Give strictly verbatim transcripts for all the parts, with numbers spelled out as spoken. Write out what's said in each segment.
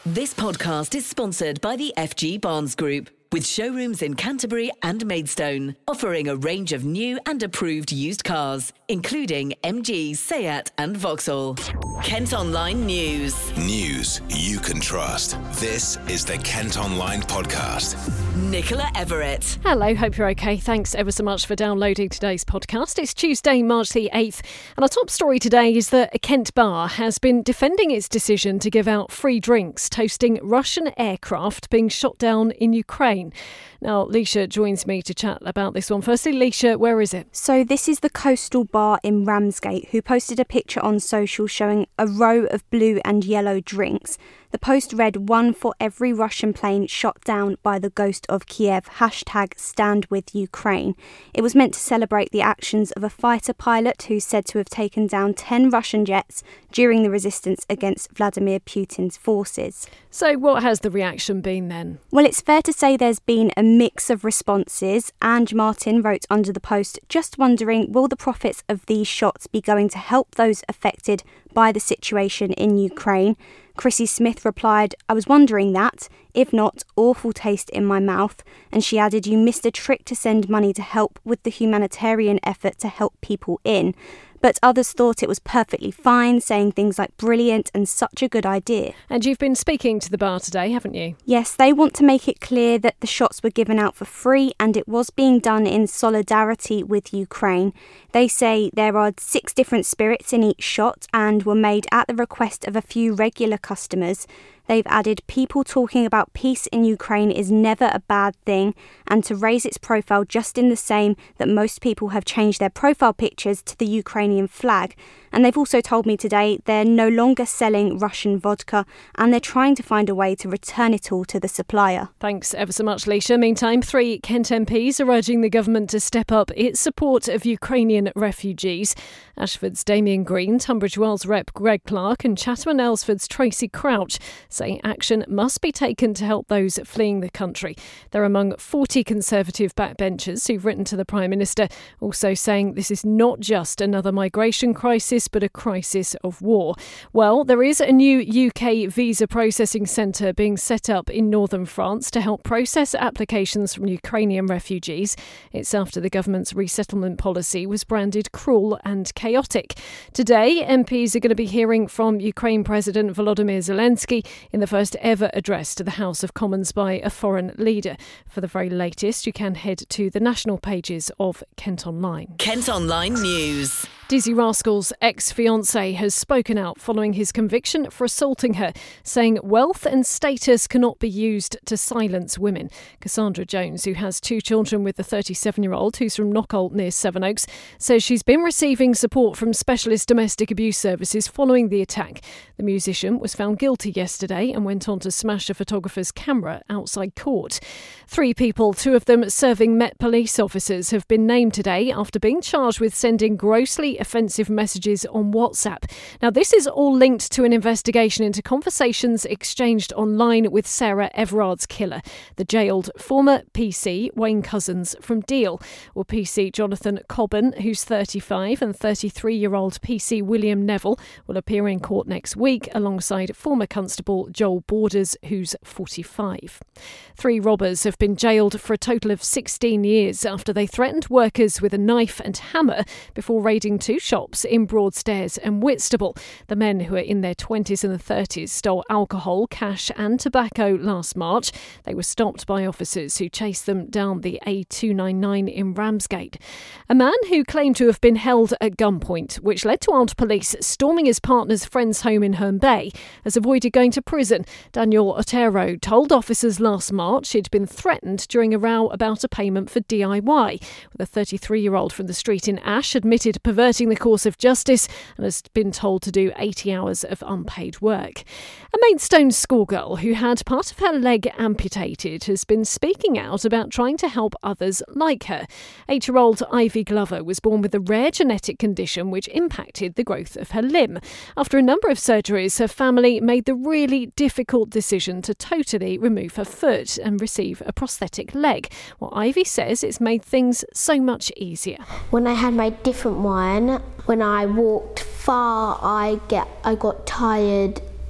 This podcast is sponsored by the F G Barnes Group, with showrooms in Canterbury and Maidstone, offering a range of new and approved used cars, including M G, Seat and Vauxhall. Kent Online News. News you can trust. This is the Kent Online Podcast. Nicola Everett. Hello, hope you're okay. Thanks ever so much for downloading today's podcast. It's Tuesday, March the eighth, and our top story today is that a Kent bar has been defending its decision to give out free drinks, toasting Russian aircraft being shot down in Ukraine. Now, Leisha joins me to chat about this one. Firstly, Leisha, where is it? So this is the Coastal Bar in Ramsgate, who posted a picture on social showing a row of blue and yellow drinks. The post read, "One for every Russian plane shot down by the ghost of Kiev, hashtag stand with Ukraine." It was meant to celebrate the actions of a fighter pilot who's said to have taken down ten Russian jets during the resistance against Vladimir Putin's forces. So what has the reaction been then? Well, it's fair to say there's been a mix of responses. Ange Martin wrote under the post, "Just wondering, will the profits of these shots be going to help those affected by the situation in Ukraine?" Chrissy Smith replied, "I was wondering that. If not, awful taste in my mouth." And she added, "You missed a trick to send money to help with the humanitarian effort to help people in." But others thought it was perfectly fine, saying things like brilliant and such a good idea. And you've been speaking to the bar today, haven't you? Yes, they want to make it clear that the shots were given out for free and it was being done in solidarity with Ukraine. They say there are six different spirits in each shot and were made at the request of a few regular customers. They've added, "People talking about peace in Ukraine is never a bad thing, and to raise its profile just in the same that most people have changed their profile pictures to the Ukrainian flag." And they've also told me today they're no longer selling Russian vodka and they're trying to find a way to return it all to the supplier. Thanks ever so much, Leisha. Meantime, three Kent M Ps are urging the government to step up its support of Ukrainian refugees. Ashford's Damien Green, Tunbridge Wells Rep Greg Clark and Chatham and Aylesford's Tracy Crouch say action must be taken to help those fleeing the country. They're among forty Conservative backbenchers who've written to the Prime Minister, also saying this is not just another migration crisis but a crisis of war. Well, there is a new U K visa processing centre being set up in northern France to help process applications from Ukrainian refugees. It's after the government's resettlement policy was branded cruel and chaotic. Today, M Ps are going to be hearing from Ukraine President Volodymyr Zelensky in the first ever address to the House of Commons by a foreign leader. For the very latest, you can head to the national pages of Kent Online. Kent Online News. Dizzee Rascal's ex-fiancé has spoken out following his conviction for assaulting her, saying wealth and status cannot be used to silence women. Cassandra Jones, who has two children with the thirty-seven-year-old who's from Knockholt near Sevenoaks, says she's been receiving support from specialist domestic abuse services following the attack. The musician was found guilty yesterday and went on to smash a photographer's camera outside court. Three people, two of them serving Met police officers, have been named today after being charged with sending grossly offensive messages on WhatsApp. Now, this is all linked to an investigation into conversations exchanged online with Sarah Everard's killer, the jailed former P C Wayne Couzens from Deal. Well, P C Jonathan Cobban, who's thirty-five, and thirty-three-year-old P C William Neville will appear in court next week alongside former Constable Joel Borders, who's forty-five. Three robbers have been jailed for a total of sixteen years after they threatened workers with a knife and hammer before raiding two shops in Broadstairs and Whitstable. The men, who are in their twenties and thirties, stole alcohol, cash and tobacco last March. They were stopped by officers who chased them down the A two ninety-nine in Ramsgate. A man who claimed to have been held at gunpoint, which led to armed police storming his partner's friend's home in Herne Bay, has avoided going to prison. Daniel Otero told officers last March he'd been threatened during a row about a payment for D I Y. The thirty-three-year-old from the street in Ash admitted perverting the course of justice and has been told to do eighty hours of unpaid work. A Maidstone schoolgirl who had part of her leg amputated has been speaking out about trying to help others like her. Eight-year-old Ivy Glover was born with a rare genetic condition which impacted the growth of her limb. After a number of surgeries, her family made the really difficult decision to totally remove her foot and receive a prosthetic leg. Well, Ivy says it's made things so much easier. When I had my different one, when I walked far, I get I got tired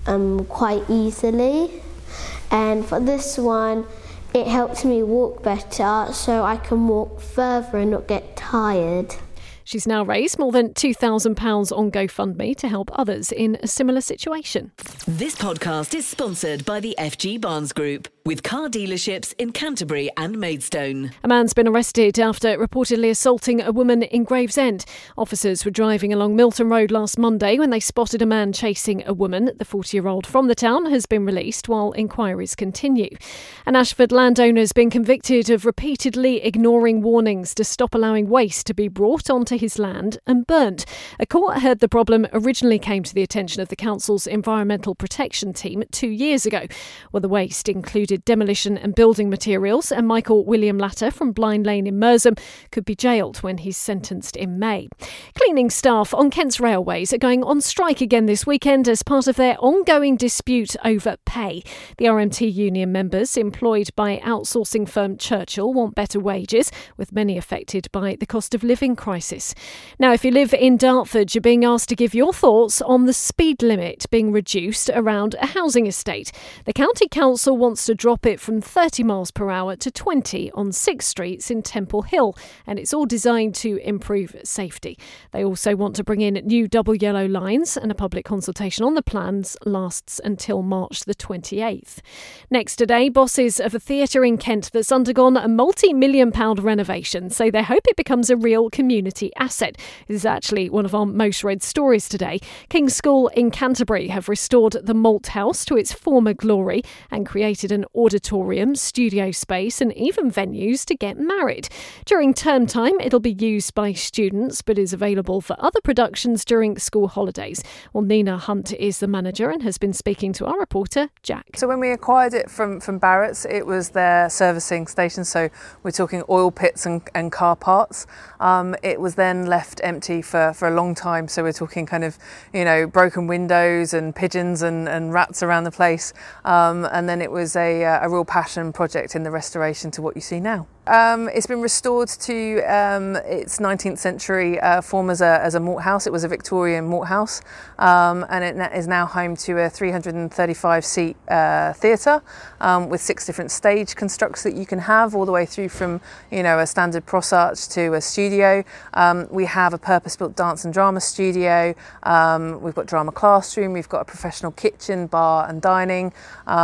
um, quite easily. And for this one, it helps me walk better so I can walk further and not get tired. She's now raised more than two thousand pounds on GoFundMe to help others in a similar situation. This podcast is sponsored by the F G Barnes Group, with car dealerships in Canterbury and Maidstone. A man's been arrested after reportedly assaulting a woman in Gravesend. Officers were driving along Milton Road last Monday when they spotted a man chasing a woman. The forty-year-old from the town has been released while inquiries continue. An Ashford landowner has been convicted of repeatedly ignoring warnings to stop allowing waste to be brought onto his land and burnt. A court heard the problem originally came to the attention of the council's environmental protection team two years ago, where the waste included demolition and building materials, and Michael William Latter from Blind Lane in Merstham could be jailed when he's sentenced in May. Cleaning staff on Kent's railways are going on strike again this weekend as part of their ongoing dispute over pay. The R M T union members employed by outsourcing firm Churchill want better wages, with many affected by the cost of living crisis. Now, if you live in Dartford, you're being asked to give your thoughts on the speed limit being reduced around a housing estate. The County Council wants to drop it from thirty miles per hour to twenty on six streets in Temple Hill, and it's all designed to improve safety. They also want to bring in new double yellow lines, and a public consultation on the plans lasts until March the twenty-eighth. Next today, bosses of a theatre in Kent that's undergone a multi-million pound renovation say they hope it becomes a real community asset. This is actually one of our most read stories today. King's School in Canterbury have restored the Malt House to its former glory and created an auditorium, studio space and even venues to get married. During term time, it'll be used by students but is available for other productions during school holidays. Well, Nina Hunt is the manager and has been speaking to our reporter, Jack. So when we acquired it from, from Barrett's, it was their servicing station, so we're talking oil pits and, and car parts. Um, it was then left empty for, for a long time, so we're talking kind of, you know, broken windows and pigeons and, and rats around the place. Um, and then it was a, a real passion project in the restoration to what you see now. Um, it's been restored to um, its nineteenth century uh, form as a, as a malt house. It was a Victorian malt house, um, and it is now home to a three hundred thirty-five seat uh, theatre um, with six different stage constructs that you can have, all the way through from, you know, a standard Pross Arch to a studio. Um, we have a purpose-built dance and drama studio. Um, we've got drama classroom. We've got a professional kitchen, bar and dining,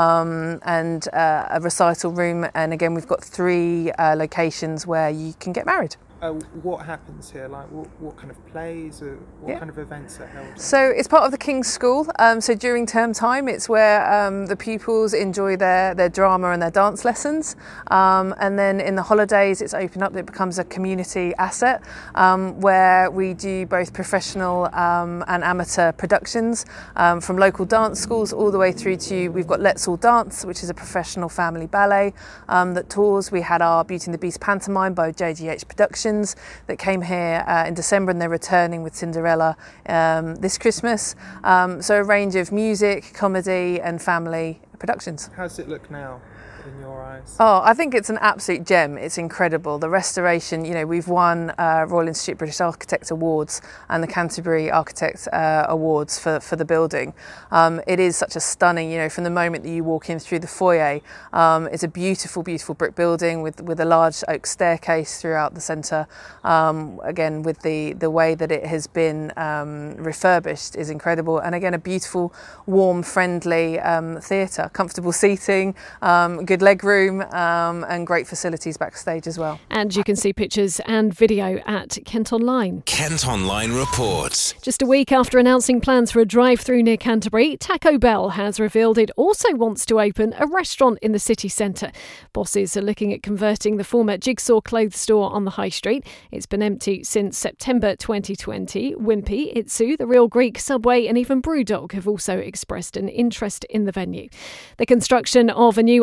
um, and uh, a recital room. And again, we've got three Uh, locations where you can get married. Uh, what happens here? Like, what, what kind of plays or what yeah. kind of events are held? So it's part of the King's School. Um, so during term time, it's where um, the pupils enjoy their, their drama and their dance lessons. Um, and then in the holidays, it's opened up. It becomes a community asset um, where we do both professional um, and amateur productions um, from local dance schools all the way through to, we've got Let's All Dance, which is a professional family ballet um, that tours. We had our Beauty and the Beast pantomime by J G H Productions that came here uh, in December, and they're returning with Cinderella um, this Christmas. Um, so a range of music, comedy and family productions. How does it look now in your eyes? Oh, I think it's an absolute gem. It's incredible. The restoration, you know, we've won uh, Royal Institute British Architect Awards and the Canterbury Architect uh, Awards for, for the building. Um, it is such a stunning, you know, from the moment that you walk in through the foyer, um, it's a beautiful, beautiful brick building with, with a large oak staircase throughout the centre. Um, again, with the, the way that it has been um, refurbished is incredible. And again, a beautiful, warm, friendly um, theatre, comfortable seating, um, good leg room um, and great facilities backstage as well. And you can see pictures and video at Kent Online. Kent Online reports. Just a week after announcing plans for a drive-through near Canterbury, Taco Bell has revealed it also wants to open a restaurant in the city centre. Bosses are looking at converting the former Jigsaw clothes store on the High Street. It's been empty since September twenty twenty. Wimpy, Itsu, The Real Greek, Subway and even Brewdog have also expressed an interest in the venue. The construction of a new iMac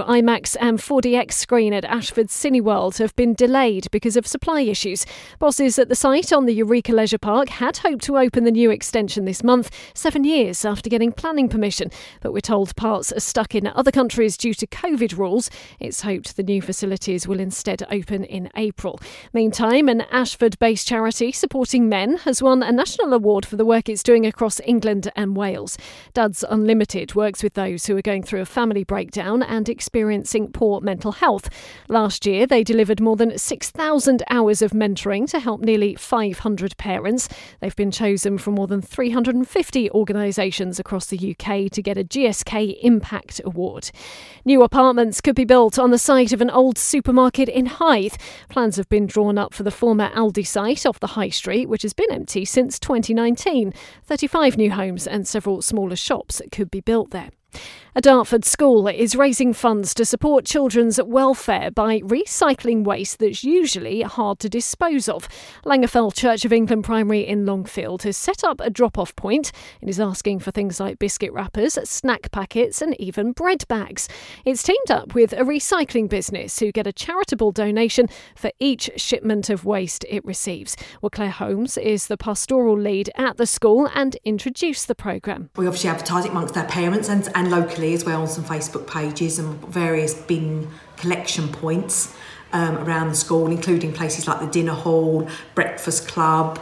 Max and four D X screen at Ashford Cineworld have been delayed because of supply issues. Bosses at the site on the Eureka Leisure Park had hoped to open the new extension this month, seven years after getting planning permission. But we're told parts are stuck in other countries due to COVID rules. It's hoped the new facilities will instead open in April. Meantime, an Ashford-based charity supporting men has won a national award for the work it's doing across England and Wales. Dads Unlimited works with those who are going through a family breakdown and experiencing poor mental health. Last year, they delivered more than six thousand hours of mentoring to help nearly five hundred parents. They've been chosen from more than three hundred fifty organisations across the U K to get a G S K Impact Award. New apartments could be built on the site of an old supermarket in Hythe. Plans have been drawn up for the former Aldi site off the High Street, which has been empty since twenty nineteen. thirty-five new homes and several smaller shops could be built there. A Dartford school is raising funds to support children's welfare by recycling waste that's usually hard to dispose of. Langefell Church of England Primary in Longfield has set up a drop-off point and is asking for things like biscuit wrappers, snack packets and even bread bags. It's teamed up with a recycling business who get a charitable donation for each shipment of waste it receives. Well, Claire Holmes is the pastoral lead at the school and introduced the programme. We obviously advertise it amongst our parents and, and locally as well on some Facebook pages and various bin collection points um, around the school, including places like the dinner hall, breakfast club,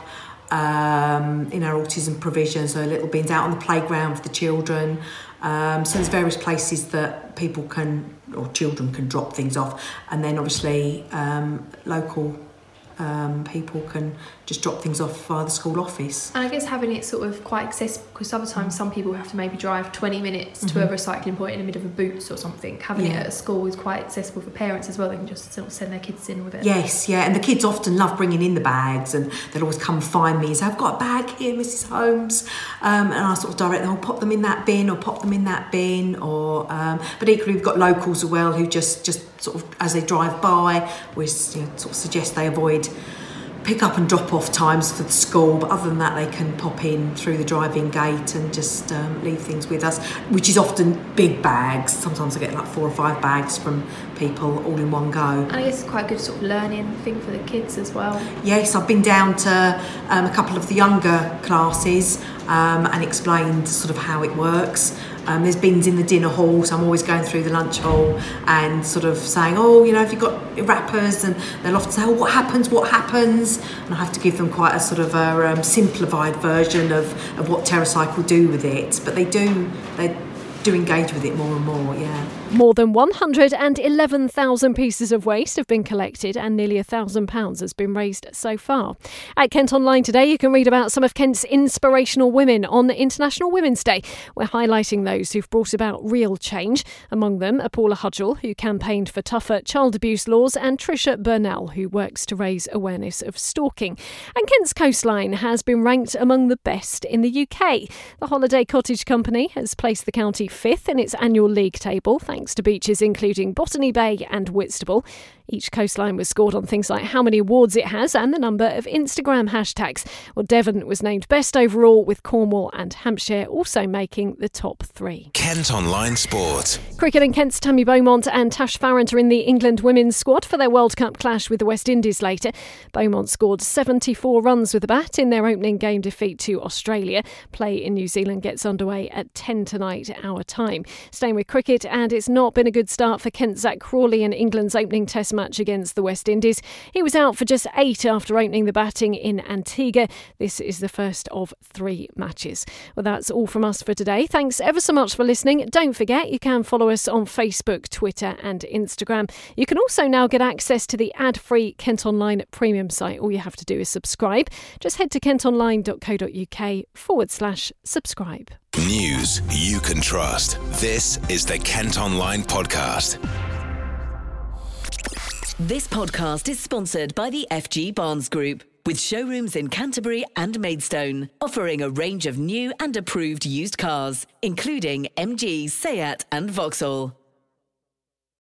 um, in our autism provision, so little bins out on the playground for the children. Um, so there's various places that people can, or children can drop things off, and then obviously um, local Um, people can just drop things off via the school office. And I guess having it sort of quite accessible, because sometimes some people have to maybe drive twenty minutes mm-hmm. to a recycling point in the middle of a Boots or something. Having yeah. it at a school is quite accessible for parents as well. They can just sort of send their kids in with it. Yes, yeah, and the kids often love bringing in the bags, and they'll always come find me and say, I've got a bag here, Missus Holmes, um, and I sort of direct them, I'll pop them in that bin or pop them in that bin, or um, but equally we've got locals as well who just, just sort of, as they drive by, we you know, sort of suggest they avoid pick up and drop off times for the school, but other than that they can pop in through the driving gate and just um, leave things with us, which is often big bags. Sometimes I get like four or five bags from people all in one go. And I guess it's quite a good sort of learning thing for the kids as well. Yes, I've been down to um, a couple of the younger classes um, and explained sort of how it works. Um, there's bins in the dinner hall, so I'm always going through the lunch hall and sort of saying, oh, you know, have you got wrappers? And they'll often say, oh, what happens, what happens? And I have to give them quite a sort of a um, simplified version of, of what TerraCycle do with it. But they do, they do engage with it more and more, yeah. More than one hundred eleven thousand pieces of waste have been collected and nearly one thousand pounds has been raised so far. At Kent Online today, you can read about some of Kent's inspirational women on International Women's Day. We're highlighting those who've brought about real change. Among them are Paula Hudgell, who campaigned for tougher child abuse laws, and Tricia Burnell, who works to raise awareness of stalking. And Kent's coastline has been ranked among the best in the U K. The Holiday Cottage Company has placed the county fifth in its annual league table, thanks to beaches including Botany Bay and Whitstable. Each coastline was scored on things like how many awards it has and the number of Instagram hashtags. Well, Devon was named best overall, with Cornwall and Hampshire also making the top three. Kent Online Sport. Cricket, and Kent's Tammy Beaumont and Tash Farrant are in the England women's squad for their World Cup clash with the West Indies later. Beaumont scored seventy-four runs with the bat in their opening game defeat to Australia. Play in New Zealand gets underway at ten tonight our time. Staying with cricket, and it's not been a good start for Kent's Zach Crawley in England's opening Test match against the West Indies. He was out for just eight after opening the batting in Antigua. This is the first of three matches. Well, that's all from us for today. Thanks ever so much for listening. Don't forget, you can follow us on Facebook, Twitter and Instagram. You can also now get access to the ad-free Kent Online premium site. All you have to do is subscribe. Just head to kentonline.co.uk forward slash subscribe. News you can trust. This is the Kent Online Podcast. This podcast is sponsored by the F G Barnes Group, with showrooms in Canterbury and Maidstone, offering a range of new and approved used cars, including M G, Seat and Vauxhall.